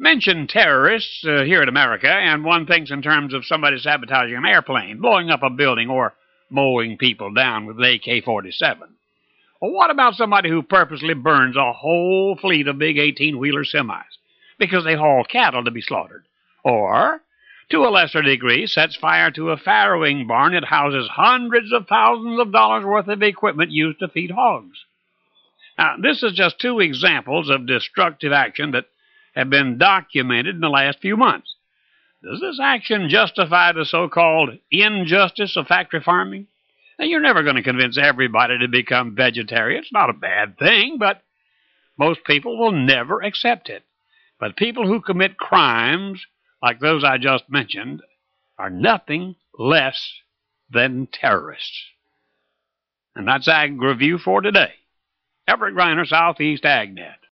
mention terrorists here in America, and one thinks in terms of somebody sabotaging an airplane, blowing up a building, or mowing people down with an AK-47. Well, what about somebody who purposely burns a whole fleet of big 18-wheeler semis because they haul cattle to be slaughtered? Or, to a lesser degree, sets fire to a farrowing barn that houses hundreds of thousands of dollars worth of equipment used to feed hogs? Now, this is just two examples of destructive action that have been documented in the last few months. Does this action justify the so-called injustice of factory farming? Now, you're never going to convince everybody to become vegetarian. It's not a bad thing, but most people will never accept it. But people who commit crimes like those I just mentioned are nothing less than terrorists. And that's Ag Review for today. Everett Griner, Southeast AgNet.